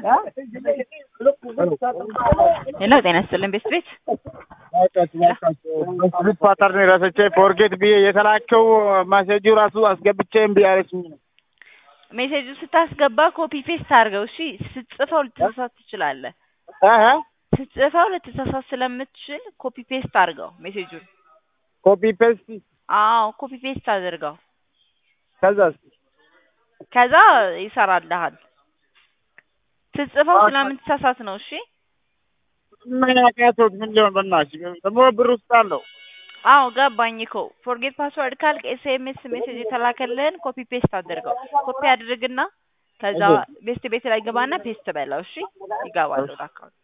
ሄሎ ጤና ይስጥልን ቤት በስልክ ፓተርን ራስቼ ፎርጌት ብዬ የተላከው ማሴጁ ራሱ አስገብቼ እምቢ አለችኝ ነው። ሜሴጁ ስታስገባ ኮፒ ፔስት አድርገው እሺ። ስትጽፈው ልትሳሳት ትችላለህ። ስትጽፈው ልትሳሳት ስለምትችል ኮፒ ፔስት አድርገው ሜሴጁን። ኮፒ ፔስት? አዎ ኮፒ ፔስት አድርገው። ከዛ ይሰራልሃል። ስትጽፈው ስለምትሳሳት ነው እሺ። ምን ያቃተው ምን ሊሆን በእናትሽ ደግሞ ብር ውስጥ አለው። አዎ ገባኝ እኮ ፎርጌት ፓስወርድ ካልክ ኤስኤምኤስ ሜሴጅ የተላከልህን ኮፒ ፔስት አድርገው። ኮፒ አድርግና ከዛ ቤት ላይ ገባና ፔስት በለው እሺ። ይገባል ወደ አካውንት